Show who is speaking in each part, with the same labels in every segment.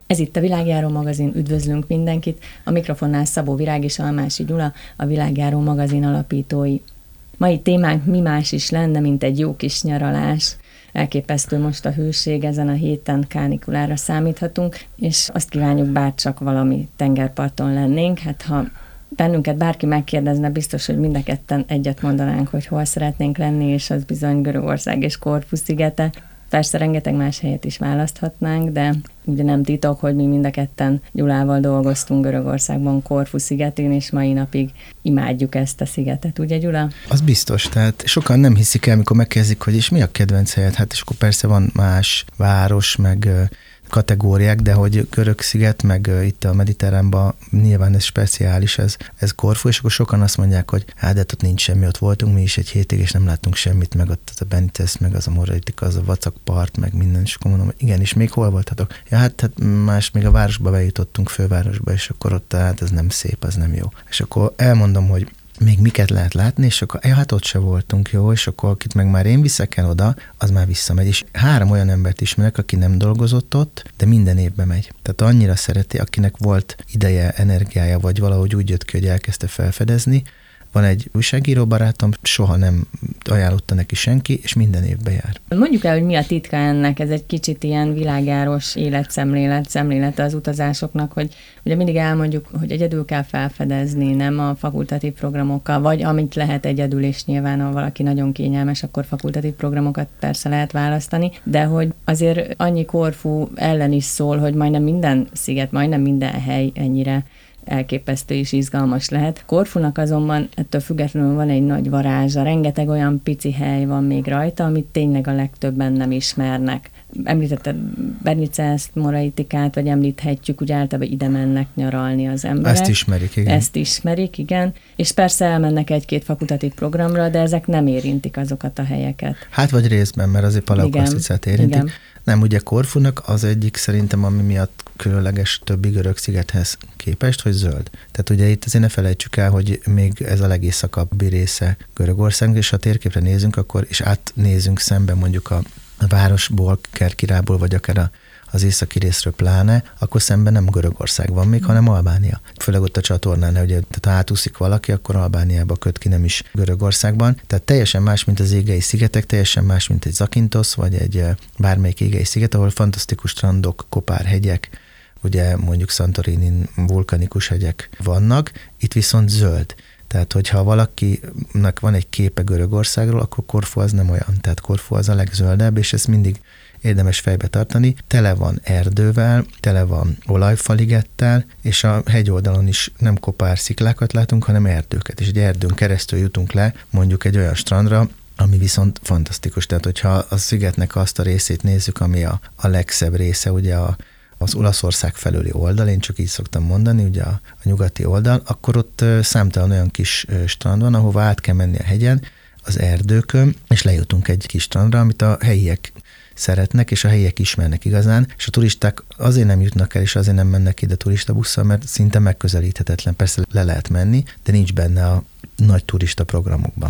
Speaker 1: Ez itt a Világjáró magazin, üdvözlünk mindenkit, a mikrofonnál Szabó Virág és Almási Gyula, a Világjáró magazin alapítói. Mai témánk mi más is lenne, mint egy jó kis nyaralás. Elképesztő most a hőség, ezen a héten kánikulára számíthatunk, és azt kívánjuk, bárcsak valami tengerparton lennénk. Hát ha bennünket bárki megkérdezne, biztos, hogy mind a ketten egyet mondanánk, hogy hol szeretnénk lenni, és az bizony Görögország és Korfu szigete. Persze rengeteg más helyet is választhatnánk, de ugye nem titok, hogy mi mind a ketten Gyulával dolgoztunk Görögországban, Korfu szigetén, és mai napig imádjuk ezt a szigetet, ugye Gyula?
Speaker 2: Az biztos, tehát sokan nem hiszik el, mikor megkezdik, hogy és mi a kedvenc helyed, hát és akkor persze van más város, meg kategóriák, de hogy görög sziget, meg itt a Mediterránban nyilván ez speciális, ez Korfu, és akkor sokan azt mondják, hogy hát de ott nincs semmi, ott voltunk mi is egy hétig, és nem láttunk semmit, meg ott a Benitez, meg az a Moraitika, az a vacak part, meg minden, és akkor mondom, igen, és még hol voltatok? Ja, hát más, még a városba bejutottunk, fővárosba, és akkor ott hát ez nem szép, az nem jó. És akkor elmondom, hogy még miket lehet látni, és akkor hát ott se voltunk, jó, és akkor akit meg már én viszek el oda, az már visszamegy. És 3 olyan embert ismerek, aki nem dolgozott ott, de minden évben megy. Tehát annyira szereti, akinek volt ideje, energiája, vagy valahogy úgy jött ki, hogy elkezdte felfedezni. Van egy újságíró barátom, soha nem ajánlotta neki senki, és minden évben jár.
Speaker 1: Mondjuk el, hogy mi a titka ennek, ez egy kicsit ilyen világjáros szemlélete az utazásoknak, hogy ugye mindig elmondjuk, hogy egyedül kell felfedezni, nem a fakultatív programokkal, vagy amit lehet egyedül, és nyilván, ha valaki nagyon kényelmes, akkor fakultatív programokat persze lehet választani, de hogy azért annyi Korfu ellen is szól, hogy majdnem minden sziget, majdnem minden hely ennyire elképesztő és izgalmas lehet. Korfunak azonban ettől függetlenül van egy nagy varázsa, rengeteg olyan pici hely van még rajta, amit tényleg a legtöbben nem ismernek. Említetted Benitez, Moraitikát, vagy említhetjük, ugye általában ide mennek nyaralni az emberek.
Speaker 2: Ezt ismerik,
Speaker 1: igen. És persze elmennek 1-2 fakultatív programra, de ezek nem érintik azokat a helyeket.
Speaker 2: Hát vagy részben, mert azért Palaukaszticát érintik. Igen. Nem, ugye Korfunak az egyik szerintem, ami miatt különleges többi görög szigethez képest, hogy zöld. Tehát ugye itt azért ne felejtsük el, hogy még ez a legészakabbi része Görögországnak, és ha a térképre nézünk, akkor és átnézünk szembe mondjuk a városból, Kerkirából, vagy akár az északi részről pláne, akkor szemben nem Görögország van még, hanem Albánia. Főleg ott a csatornán, ugye, tehát ha átúszik valaki, akkor Albániába köt ki, nem is Görögországban. Tehát teljesen más, mint az égei szigetek, teljesen más, mint egy Zakynthos, vagy egy bármelyik égei sziget, ahol fantasztikus strandok, kopárhegyek, ugye mondjuk Santorinin vulkanikus hegyek vannak, itt viszont zöld. Tehát, hogyha valakinek van egy képe Görögországról, akkor Korfu az nem olyan. Tehát Korfu az a legzöldebb, és ezt mindig érdemes fejbe tartani. Tele van erdővel, tele van olajfaligettel, és a hegyoldalon is nem kopár sziklákat látunk, hanem erdőket. És egy erdőn keresztül jutunk le mondjuk egy olyan strandra, ami viszont fantasztikus. Tehát, hogyha a szigetnek azt a részét nézzük, ami a legszebb része, ugye az Olaszország felőli oldal, én csak így szoktam mondani, ugye a nyugati oldal, akkor ott számtalan olyan kis strand van, ahova át kell menni a hegyen, az erdőkön, és lejutunk egy kis strandra, amit a helyiek szeretnek, és a helyiek ismernek igazán, és a turisták azért nem jutnak el, és azért nem mennek ide turistabusszal, mert szinte megközelíthetetlen. Persze le lehet menni, de nincs benne a nagy turista programokban.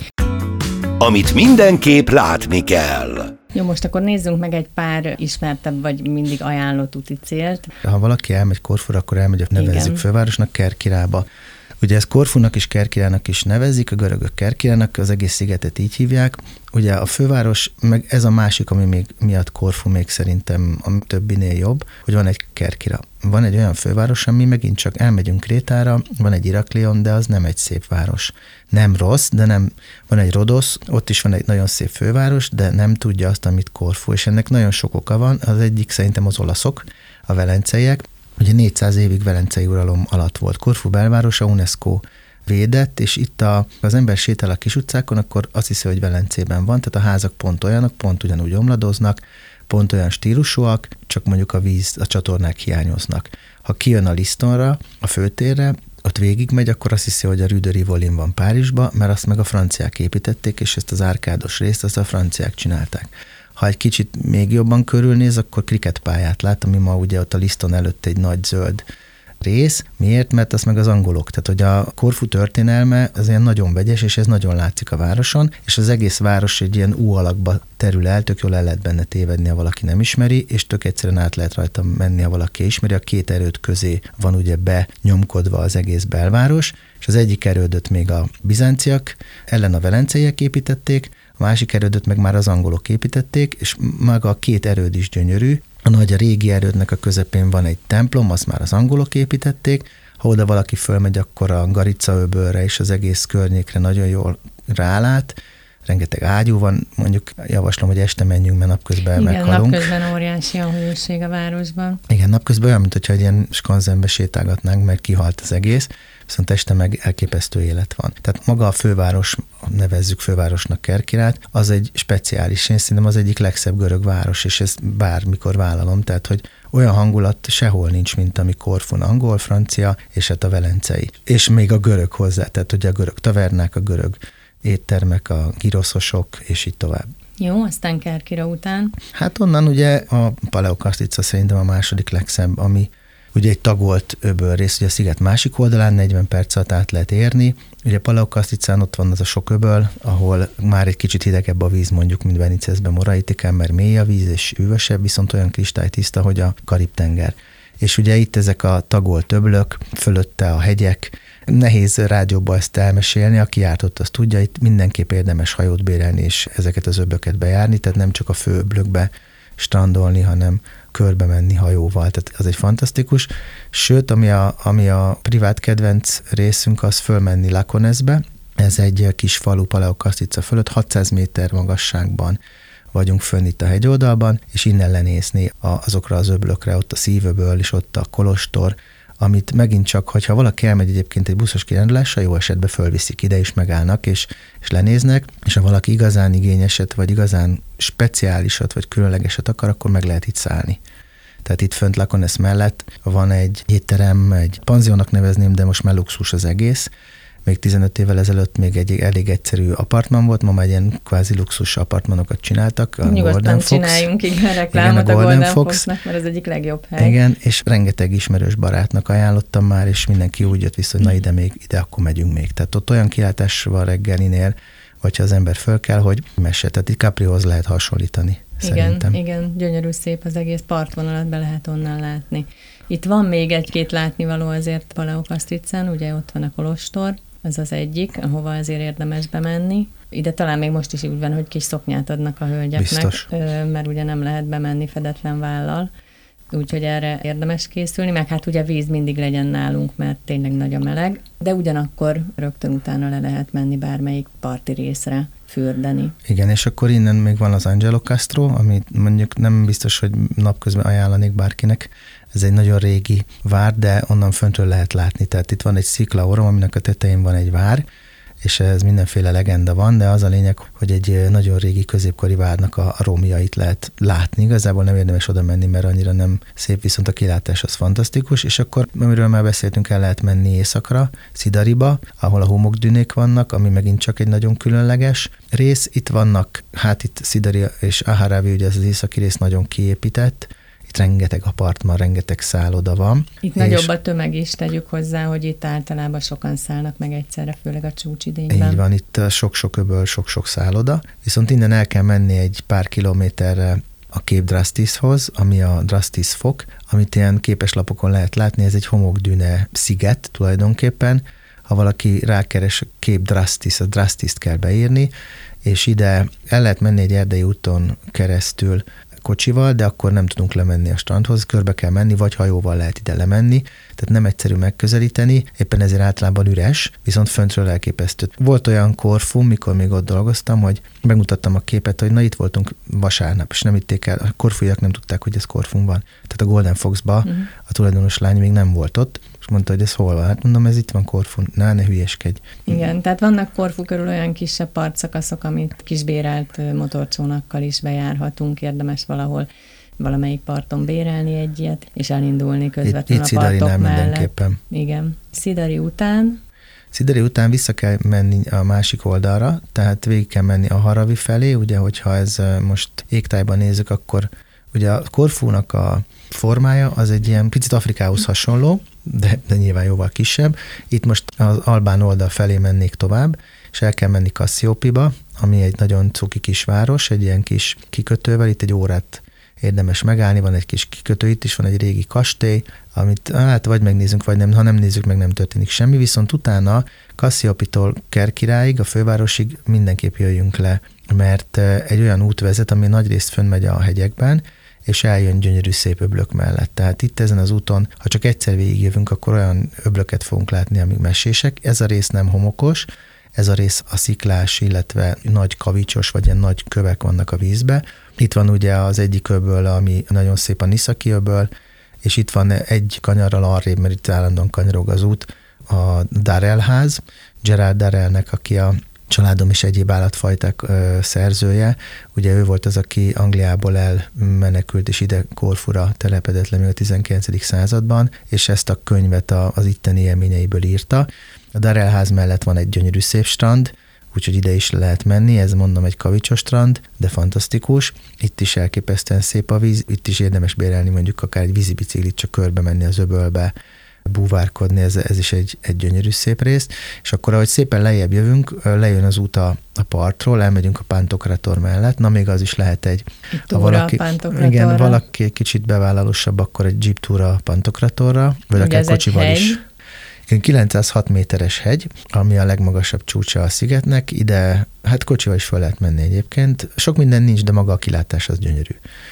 Speaker 3: Amit mindenképp látni kell.
Speaker 1: Jó, most akkor nézzünk meg egy pár ismertebb, vagy mindig ajánlott úti célt.
Speaker 2: Ha valaki elmegy Korfura, akkor elmegy, nevezzük fővárosnak, Kerkirába. Ugye ez Korfunak is, Kerkirának is nevezik, a görögök Kerkirának, az egész szigetet így hívják. Ugye a főváros, meg ez a másik, ami még miatt Korfu még szerintem a többinél jobb, hogy van egy Kerkira. Van egy olyan főváros, ami megint csak elmegyünk Krétára, van egy Iraklion, de az nem egy szép város. Nem rossz, de nem. Van egy Rodosz, ott is van egy nagyon szép főváros, de nem tudja azt, amit Korfu, és ennek nagyon sok oka van. Az egyik szerintem az olaszok, a velenceiek. Ugye 400 évig velencei uralom alatt volt Korfu belvárosa, UNESCO védett, és itt az ember sétál a kis utcákon, akkor azt hiszi, hogy Velencében van, tehát a házak pont olyanok, pont ugyanúgy omladoznak, pont olyan stílusúak, csak mondjuk a víz, a csatornák hiányoznak. Ha kijön a Listonra, a főtérre, ott végigmegy, akkor azt hiszi, hogy a Rue de Rivoli van Párizsba, mert azt meg a franciák építették, és ezt az árkádos részt azt a franciák csinálták. Ha egy kicsit még jobban körülnéz, akkor kriketpályát lát, ami ma ugye ott a Liston előtt egy nagy zöld rész. Miért? Mert az meg az angolok. Tehát, hogy a Korfu történelme az ilyen nagyon vegyes, és ez nagyon látszik a városon, és az egész város egy ilyen U alakba terül el, tök jól el lehet benne tévedni, ha valaki nem ismeri, és tök egyszerűen át lehet rajta menni, ha valaki ismeri. A két erőd közé van ugye benyomkodva az egész belváros, és az egyik erődöt még a bizánciak ellen a velenceiek építették, a másik erődöt meg már az angolok építették, és maga a két erőd is gyönyörű. A nagy, a régi erődnek a közepén van egy templom, azt már az angolok építették. Ha oda valaki fölmegy, akkor a Garica-öbölre és az egész környékre nagyon jól rálát. Rengeteg ágyú van, mondjuk javaslom, hogy este menjünk, mert napközben meghalunk.
Speaker 1: Igen, napközben óriási a hőség a városban.
Speaker 2: Igen, napközben olyan, mintha egy ilyen skanzenbe sétálgatnánk, mert kihalt az egész, viszont este meg elképesztő élet van. Tehát maga a főváros, nevezzük fővárosnak Kerkirát, az egy speciális, én szerintem az egyik legszebb görög város, és ezt bármikor vállalom, tehát hogy olyan hangulat sehol nincs, mint ami Korfun, angol, francia, és hát a velencei. És még a görög hozzá, tehát ugye a görög tavernák, a görög éttermek, a giroszosok, és így tovább.
Speaker 1: Jó, aztán Kerkira után?
Speaker 2: Hát onnan ugye a Paleokasztica szerintem a második legszebb, ami ugye egy tagolt öbölrész, ugye a sziget másik oldalán 40 perc alatt át lehet érni. Ugye Paleokaszticán ott van az a sok öböl, ahol már egy kicsit hidegebb a víz, mondjuk, mint Veniceszben, Moraitikán, mert mély a víz és üvösebb, viszont olyan kristálytiszta, hogy a Karib-tenger. És ugye itt ezek a tagolt öblök, fölötte a hegyek. Nehéz rádióba ezt elmesélni, aki járt ott, azt tudja, itt mindenképp érdemes hajót bérelni és ezeket az öblöket bejárni, tehát nem csak a fő öblökbe strandolni, hanem körbe menni hajóval, tehát az egy fantasztikus. Sőt, ami a privát kedvenc részünk, az fölmenni Laconesbe, ez egy kis falu Paleokasztica fölött, 600 méter magasságban vagyunk fönn itt a hegyoldalban, és innen lenézni azokra az öblökre, ott a Szívöböl, és ott a Kolostor, amit megint csak, hogyha valaki elmegy egyébként egy buszos kirándulással, jó esetben fölviszik ide, és megállnak, és lenéznek, és ha valaki igazán igényeset, vagy igazán speciálisat, vagy különlegeset akar, akkor meg lehet itt szállni. Tehát itt fönt Lacones mellett van egy étterem, egy panziónak nevezném, de most már luxus az egész. Még 15 évvel ezelőtt még egy elég egyszerű apartman volt, ma már ilyen kvázi luxus apartmanokat csináltak.
Speaker 1: Nyugodtan csináljunk, igen, reklámot a Golden Foxnak, mert ez egyik legjobb hely.
Speaker 2: Igen, és rengeteg ismerős barátnak ajánlottam már, és mindenki úgy jött vissza, hogy na ide, akkor megyünk még. Tehát ott olyan kilátás van reggelinél, vagy ha az ember föl kell, hogy messe. Tehát itt Caprihoz lehet hasonlítani.
Speaker 1: Igen, gyönyörű szép az egész partvonalat, be lehet onnan látni. Itt van még egy-két látnivaló azért Paleokaszticán, ugye ott van a Kolostor, ez az egyik, ahova azért érdemes bemenni. Ide talán még most is úgy van, hogy kis szoknyát adnak a hölgyeknek, biztos. Mert ugye nem lehet bemenni fedetlen vállal, úgyhogy erre érdemes készülni, meg hát ugye víz mindig legyen nálunk, mert tényleg nagy a meleg, de ugyanakkor rögtön utána le lehet menni bármelyik parti részre fürdeni.
Speaker 2: Igen, és akkor innen még van az Angelo Castro, amit mondjuk nem biztos, hogy napközben ajánlanék bárkinek. Ez egy nagyon régi vár, de onnan föntről lehet látni. Tehát itt van egy sziklaorom, aminek a tetején van egy vár, és ez mindenféle legenda van, de az a lényeg, hogy egy nagyon régi középkori várnak a romjait lehet látni. Igazából nem érdemes oda menni, mert annyira nem szép, viszont a kilátás az fantasztikus, és akkor, amiről már beszéltünk, el lehet menni északra, Szidariba, ahol a homokdűnék vannak, ami megint csak egy nagyon különleges rész. Itt vannak, hát itt Szidari és Aharavi, ugye ez az északi rész nagyon kiépített, itt rengeteg apartman, rengeteg szálloda van.
Speaker 1: Itt nagyobb a tömeg is, tegyük hozzá, hogy itt általában sokan szállnak meg egyszerre, főleg a csúcsidényben.
Speaker 2: Így van, itt sok-sok öböl, sok-sok szálloda. Viszont innen el kell menni egy pár kilométerre a Cape Drastishoz, ami a Drastis fok, amit ilyen képeslapokon lehet látni, ez egy homokdűne sziget tulajdonképpen. Ha valaki rákeres Cape Drastis, a Drastist kell beírni, és ide el lehet menni egy erdei úton keresztül kocsival, de akkor nem tudunk lemenni a strandhoz, körbe kell menni, vagy hajóval lehet ide lemenni, tehát nem egyszerű megközelíteni, éppen ezért általában üres, viszont föntről elképesztő. Volt olyan Korfun, mikor még ott dolgoztam, hogy megmutattam a képet, hogy na itt voltunk vasárnap, és nem itték el, a korfúiak nem tudták, hogy ez Korfun van. Tehát a Golden Foxba a tulajdonos lány még nem volt ott, és mondta, hogy ez hol van. Hát mondom, ez itt van Korfun, ne hülyeskedj.
Speaker 1: Igen, tehát vannak Korfu körül olyan kisebb partszakaszok, amit kisbérelt motorcsónakkal is bejárhatunk, érdemes valahol valamelyik parton bérelni egy ilyet, és elindulni közvetlenül a partok mellett.
Speaker 2: Mindenképpen.
Speaker 1: Igen. Szidari után
Speaker 2: vissza kell menni a másik oldalra, tehát végig kell menni a Haravi felé, ugye, hogyha ez most égtájban nézzük, akkor Ugye a Korfúnak a formája az egy ilyen picit Afrikához hasonló, de nyilván jóval kisebb. Itt most az albán oldal felé mennék tovább, és el kell menni Cassiopeiba, ami egy nagyon cuki kis város, egy ilyen kis kikötővel, itt egy órát érdemes megállni, van egy kis kikötő, itt is van egy régi kastély, amit hát vagy megnézzünk, vagy nem, ha nem nézzük meg, nem történik semmi, viszont utána Cassiopétól Kerkiráig, a fővárosig mindenképp jöjjünk le, mert egy olyan út vezet, ami nagyrészt fönnmegy a hegyekben, és eljön gyönyörű szép öblök mellett. Tehát itt ezen az úton, ha csak egyszer végigjövünk, akkor olyan öblöket fogunk látni, amik mesések. Ez a rész nem homokos, ez a rész a sziklás, illetve nagy kavicsos, vagy ilyen nagy kövek vannak a vízbe. Itt van ugye az egyik öböl, ami nagyon szép, a Nisaki öböl, és itt van egy kanyarral arrébb, mert itt állandóan kanyarog az út, a Darrell ház, Gerald Darrellnek, aki a Családom és egyéb állatfajták szerzője. Ugye ő volt az, aki Angliából elmenekült, és ide Korfura telepedett le még a 19. században, és ezt a könyvet az itteni élményeiből írta. A Darrell ház mellett van egy gyönyörű szép strand, úgyhogy ide is lehet menni, ez mondom egy kavicsos strand, de fantasztikus. Itt is elképesztően szép a víz, itt is érdemes bérelni mondjuk akár egy vízibiciklit, csak körbe menni az öbölbe, búvárkodni, ez is egy gyönyörű szép rész, és akkor ahogy szépen lejjebb jövünk, lejön az út a partról, elmegyünk a Pantokrator mellett, na még az is lehet egy... valaki kicsit bevállalósabb, akkor egy jeep túra a Pantokratorra, vagy akár kocsival is. 906 méteres hegy, ami a legmagasabb csúcsa a szigetnek, ide hát kocsival is fel lehet menni egyébként. Sok minden nincs, de maga a kilátás az gyönyörű.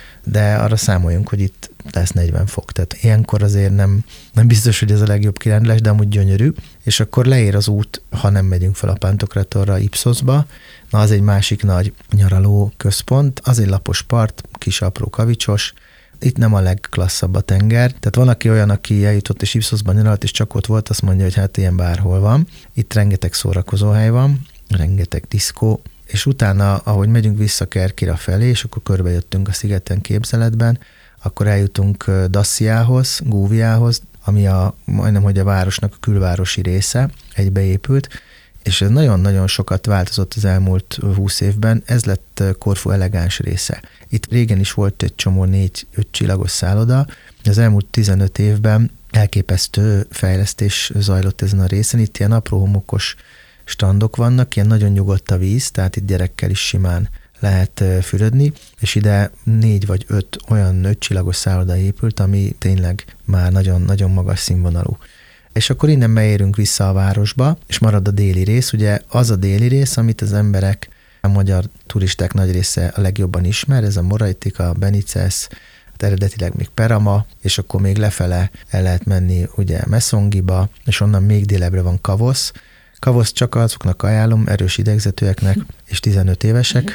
Speaker 2: De arra számoljunk, hogy itt lesz 40 fok. Tehát ilyenkor azért nem biztos, hogy ez a legjobb kirándulás, de amúgy gyönyörű. És akkor leér az út, ha nem megyünk fel a Pantokratorra, Ipsosba. Na, az egy másik nagy nyaraló központ, az egy lapos part, kis apró kavicsos. Itt nem a legklasszabb a tenger. Tehát van, aki olyan, aki eljutott és Ipsosban nyaralt, és csak ott volt, azt mondja, hogy hát ilyen bárhol van. Itt rengeteg szórakozóhely van, rengeteg diszkó, és utána, ahogy megyünk vissza Kerkira felé, és akkor körbejöttünk a szigeten képzeletben, akkor eljutunk Daciához, Gúviához, ami majdnem, hogy a városnak a külvárosi része, egybeépült, és ez nagyon-nagyon sokat változott az elmúlt 20 évben, ez lett Korfu elegáns része. Itt régen is volt egy csomó 4-5 csillagos szálloda, az elmúlt 15 évben elképesztő fejlesztés zajlott ezen a részen, itt ilyen apró homokos strandok vannak, ilyen nagyon nyugodt a víz, tehát itt gyerekkel is simán lehet fürödni, és ide 4 vagy 5 olyan 5 csillagos szálloda épült, ami tényleg már nagyon-nagyon magas színvonalú. És akkor innen beérünk vissza a városba, és marad a déli rész, ugye az a déli rész, amit az emberek, a magyar turisták nagy része a legjobban ismer, ez a Moraitika, Benices, eredetileg még Perama, és akkor még lefele el lehet menni ugye Mesongiba, és onnan még délebbre van Kavosz. Kavosz csak azoknak ajánlom, erős idegzetűeknek és 15 évesek,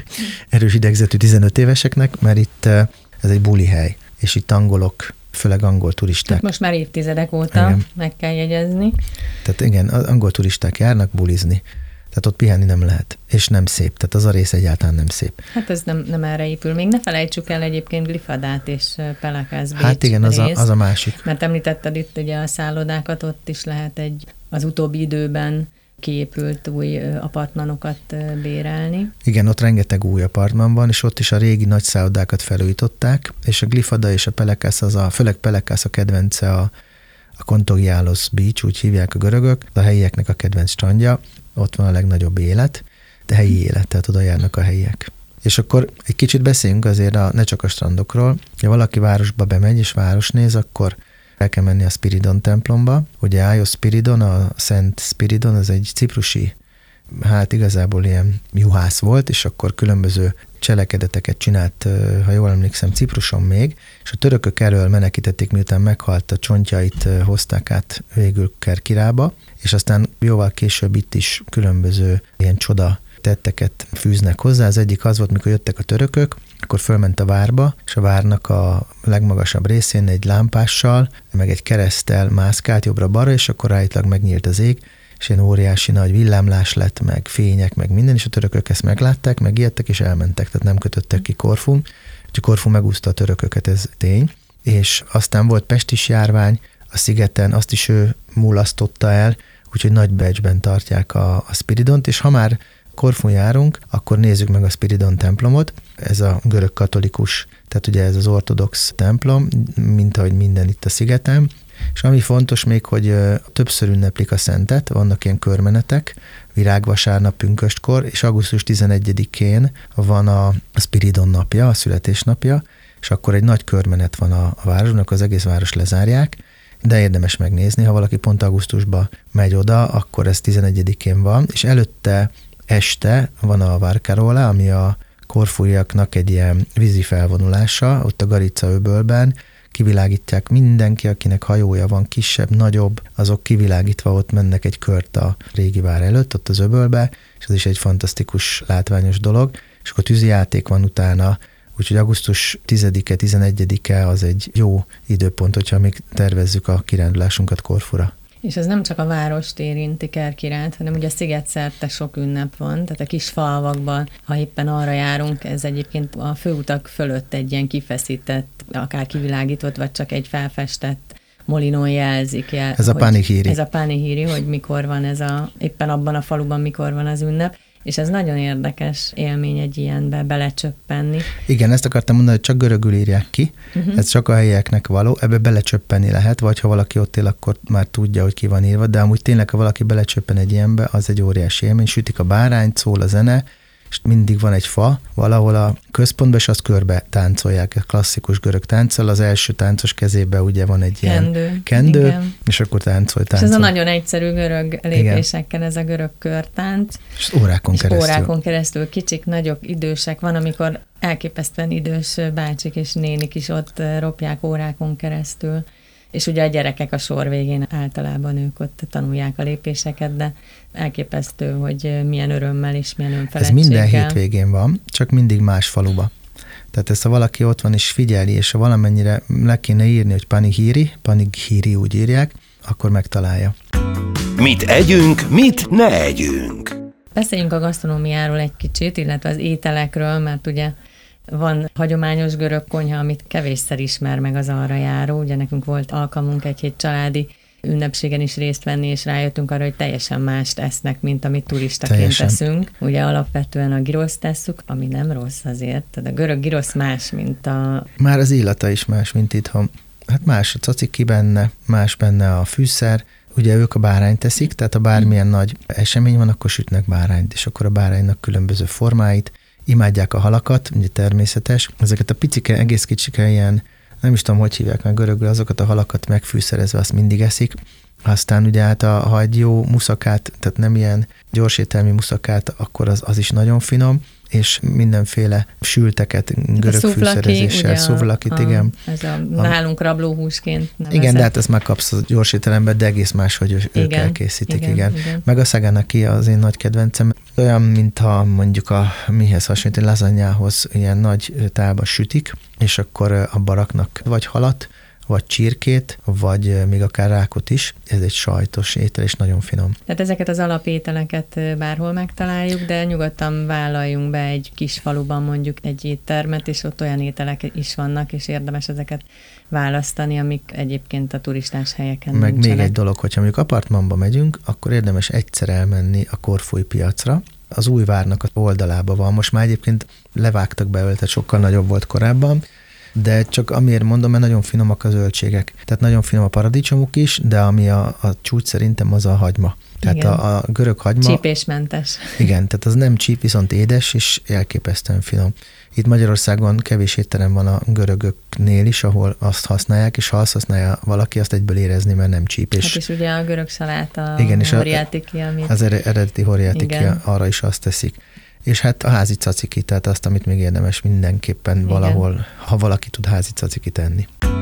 Speaker 2: erős idegzetű 15 éveseknek, mert itt ez egy buli hely, és itt angolok, főleg angol turisták.
Speaker 1: Hát most már évtizedek óta igen. Meg kell jegyezni.
Speaker 2: Tehát igen, angol turisták járnak bulizni. Tehát ott pihenni nem lehet, és nem szép. Tehát az a rész egyáltalán nem szép.
Speaker 1: Hát ez nem erre épül. Még ne felejtsük el egyébként Glifadát és Pelekász Bécs
Speaker 2: hát igen, az a másik.
Speaker 1: Mert említetted itt ugye a szállodákat, ott is lehet az utóbbi időben kiépült új apartmanokat bérelni.
Speaker 2: Igen, ott rengeteg új apartman van, és ott is a régi nagy szállodákat felújították, és a Glifada és a Pelekász, főleg Pelekász a kedvence a Kontogiálos Beach, úgy hívják a görögök, a helyieknek a kedvenc strandja, ott van a legnagyobb élet, de helyi élet, tehát oda járnak a helyiek. És akkor egy kicsit beszéljünk azért ne csak a strandokról. Ha valaki városba bemegy és városnéz, akkor el kell menni a Spiridon templomba. Ugye Áios Spiridon, a Szent Spiridon, az egy ciprusi, hát igazából ilyen juhász volt, és akkor különböző cselekedeteket csinált, ha jól emlékszem, Cipruson még, és a törökök elől menekítették, miután meghalt, a csontjait hozták át végül Kerkirába, és aztán jóval később itt is különböző ilyen csoda tetteket fűznek hozzá. Az egyik az volt, mikor jöttek a törökök, akkor fölment a várba, és a várnak a legmagasabb részén egy lámpással, meg egy kereszttel mászkált jobbra-balra, és akkor állítólag megnyílt az ég, és ilyen óriási nagy villámlás lett, meg fények, meg minden, és a törökök ezt meglátták, megijedtek, és elmentek, tehát nem kötöttek ki Korfun. Úgyhogy Korfu megúszta a törököket, ez tény. És aztán volt pestis járvány a szigeten, azt is ő mulasztotta el, úgyhogy nagy becsben tartják a Spiridont, és ha már Korfun járunk, akkor nézzük meg a Spiridon templomot. Ez a görög katolikus tehát ugye ez az ortodox templom, mint ahogy minden itt a szigeten, és ami fontos még, hogy többször ünneplik a szentet, vannak ilyen körmenetek, virágvasárnap, pünköstkor, és augusztus 11-én van a Spiridon napja, a születésnapja, és akkor egy nagy körmenet van a városnak, az egész város lezárják, de érdemes megnézni, ha valaki pont augusztusban megy oda, akkor ez 11-én van, és előtte este van a Varkarola, ami a korfúiaknak egy ilyen vízi felvonulása, ott a Garica-öbölben, kivilágítják mindenki, akinek hajója van, kisebb, nagyobb, azok kivilágítva ott mennek egy kört a régi vár előtt, ott az öbölbe, és ez is egy fantasztikus, látványos dolog, és akkor tűzijáték van utána, úgyhogy augusztus 10-e, 11-e az egy jó időpont, hogyha még tervezzük a kirándulásunkat Korfura.
Speaker 1: És ez nem csak a várost érinti Kerkirát, hanem ugye szigetszerte sok ünnep van, tehát a kis falvakban, ha éppen arra járunk, ez egyébként a főutak fölött egy ilyen kifeszített, akár kivilágított, vagy csak egy felfestett molinon jelzik.
Speaker 2: Ez a Panihiri.
Speaker 1: Ez a Panihiri, hogy mikor van éppen abban a faluban mikor van az ünnep. És ez nagyon érdekes élmény egy ilyenbe belecsöppenni.
Speaker 2: Igen, ezt akartam mondani, hogy csak görögül írják ki, ez csak a helyieknek való, ebbe belecsöppenni lehet, vagy ha valaki ott él, akkor már tudja, hogy ki van írva, de amúgy tényleg, ha valaki belecsöppen egy ilyenbe, az egy óriási élmény, sütik a bárányt, szól a zene, és mindig van egy fa valahol a központban, és azt körbe táncolják, a klasszikus görög tánccal, az első táncos kezében ugye van egy ilyen kendő, és akkor táncol.
Speaker 1: És ez a nagyon egyszerű görög lépésekkel, ez a görög körtánc.
Speaker 2: És órákon
Speaker 1: keresztül, kicsik, nagyok, idősek, van, amikor elképesztően idős bácsik és nénik is ott ropják órákon keresztül. És ugye a gyerekek a sor végén általában ők ott tanulják a lépéseket, de elképesztő, hogy milyen örömmel és milyen önfeledtséggel.
Speaker 2: Ez minden hétvégén van, csak mindig más faluba. Tehát ezt, ha valaki ott van és figyeli, és ha valamennyire le kéne írni, hogy Panihiri úgy írják, akkor megtalálja.
Speaker 3: Mit együnk, mit ne együnk?
Speaker 1: Beszéljünk a gasztronómiáról egy kicsit, illetve az ételekről, mert ugye van hagyományos görög konyha, amit kevésszer ismer meg az arra járó. Ugye nekünk volt alkalmunk egy hét családi ünnepségen is részt venni, és rájöttünk arra, hogy teljesen mást esznek, mint amit turistaként teszünk. Ugye alapvetően a giroszt tesszük, ami nem rossz azért. Tehát a görög girosz más, mint a...
Speaker 2: Már az illata is más, mint itthon. Hát más a caciki benne, más benne a fűszer. Ugye ők a bárányt teszik, tehát ha bármilyen nagy esemény van, akkor sütnek bárányt, és akkor a báránynak különböző formáit. Imádják a halakat, ugye természetes. Ezeket a picike, egész kicsike ilyen, nem is tudom, hogy hívják meg görögül, azokat a halakat megfűszerezve, azt mindig eszik. Aztán ugye hát ha egy jó muszakát, tehát nem ilyen gyorsételmi muszakát, akkor az is nagyon finom, és mindenféle sülteket görög fűszerezéssel, szuvlakit, igen.
Speaker 1: Ez nálunk rablóhúsként nevezett.
Speaker 2: Igen, de hát ezt megkapsz a gyorsételemben, de egész más, hogy ők elkészítik, igen. Meg a szaganaki az én nagy kedvencem. Olyan, mintha mondjuk mihez hasonlít, lazanyához ilyen nagy tálba sütik, és akkor abba raknak vagy halat, vagy csirkét, vagy még akár rákot is. Ez egy sajtos étel, és nagyon finom.
Speaker 1: Tehát ezeket az alapételeket bárhol megtaláljuk, de nyugodtan vállaljunk be egy kis faluban mondjuk egy éttermet, és ott olyan ételek is vannak, és érdemes ezeket választani, amik egyébként a turistás helyeken
Speaker 2: meg
Speaker 1: nincsenek.
Speaker 2: Még egy dolog, hogyha mondjuk apartmanba megyünk, akkor érdemes egyszer elmenni a korfui piacra. Az új várnak az oldalában van. Most már egyébként levágtak belőle, tehát sokkal nagyobb volt korábban, de csak amiért mondom, mert nagyon finomak a zöldségek. Tehát nagyon finom a paradicsomuk is, de ami a csúcs szerintem az a hagyma. Tehát a görög hagyma...
Speaker 1: Csípésmentes.
Speaker 2: Igen, tehát az nem csíp, viszont édes, és elképesztően finom. Itt Magyarországon kevés étterem van a görögöknél is, ahol azt használják, és ha azt használja valaki, azt egyből érezni, mert nem csíp.
Speaker 1: Hát és ugye a görög saláta,
Speaker 2: igen, és
Speaker 1: horiatiki, amit...
Speaker 2: Az eredeti horiatiki, arra is azt teszik. És hát a házi caciki, tehát azt, amit még érdemes mindenképpen valahol, ha valaki tud házi caciki tenni.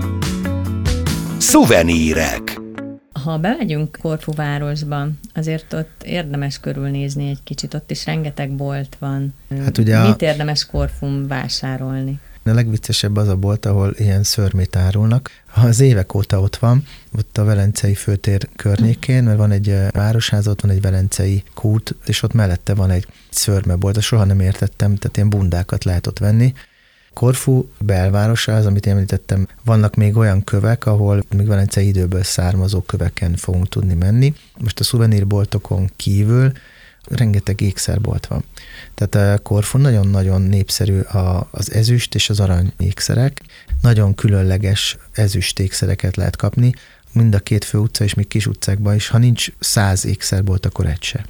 Speaker 3: Szuvenírek.
Speaker 1: Ha bemegyünk Korfu városba, azért ott érdemes körülnézni egy kicsit, ott is rengeteg bolt van. Hát ugye mit érdemes Korfun vásárolni?
Speaker 2: A legviccesebb az a bolt, ahol ilyen szörmét árulnak. Az évek óta ott van, ott a Velencei főtér környékén, mert van egy városháza, ott van egy velencei kút, és ott mellette van egy szörmebolt, soha nem értettem, tehát ilyen bundákat lehet ott venni. Korfu belvárosa, az, amit említettem, vannak még olyan kövek, ahol még velencei időből származó köveken fogunk tudni menni. Most a szuvenírboltokon kívül rengeteg ékszerbolt van. Tehát Korfun nagyon-nagyon népszerű az ezüst és az arany ékszerek. Nagyon különleges ezüst ékszereket lehet kapni, mind a két fő utca és még kis utcákban is. Ha nincs 100 ékszerbolt, akkor egy se.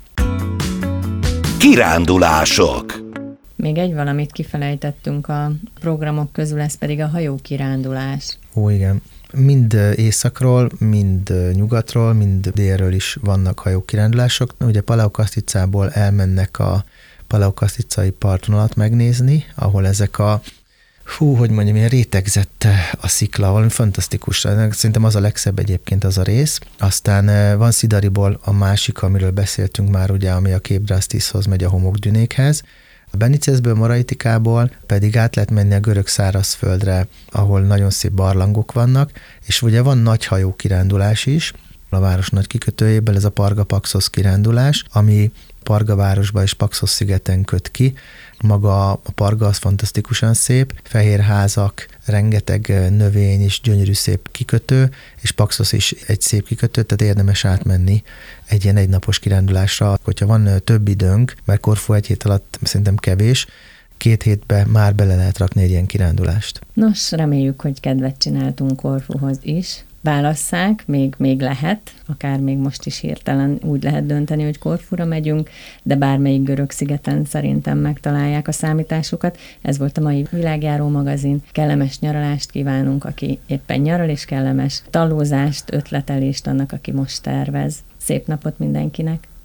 Speaker 3: Kirándulások.
Speaker 1: Még egy valamit kifelejtettünk a programok közül, ez pedig a hajókirándulás.
Speaker 2: Ó, igen. Mind északról, mind nyugatról, mind délről is vannak hajókirándulások. Ugye Paleokaszticából elmennek a paleokaszticai partvonalat megnézni, ahol ezek ilyen rétegzett a szikla, valami fantasztikus. Szerintem az a legszebb egyébként az a rész. Aztán van Szidariból a másik, amiről beszéltünk már, ugye, ami a Cape Drastishoz megy a homokdünékhez. A Benicesből, Moraitikából pedig át lehet menni a görög szárazföldre, ahol nagyon szép barlangok vannak, és ugye van nagy hajókirándulás is, a város nagy kikötőjéből, ez a Parga-Paxos kirándulás, ami Parga városba és Paxos szigeten köt ki. Maga a Parga az fantasztikusan szép, fehér házak, rengeteg növény és gyönyörű szép kikötő, és Paxos is egy szép kikötő, tehát érdemes átmenni egy ilyen egynapos kirándulásra. Hogyha van több időnk, mert Korfu egy hét alatt szerintem kevés, 2 hétbe már bele lehet rakni egy ilyen kirándulást.
Speaker 1: Nos, reméljük, hogy kedvet csináltunk Korfuhoz is. Válasszák, még lehet, akár még most is hirtelen úgy lehet dönteni, hogy Korfura megyünk, de bármelyik görög szigeten szerintem megtalálják a számításukat. Ez volt a mai Világjáró magazin. Kellemes nyaralást kívánunk, aki éppen nyaral, és kellemes tallózást, ötletelést annak, aki most tervez. Szép napot mindenkinek!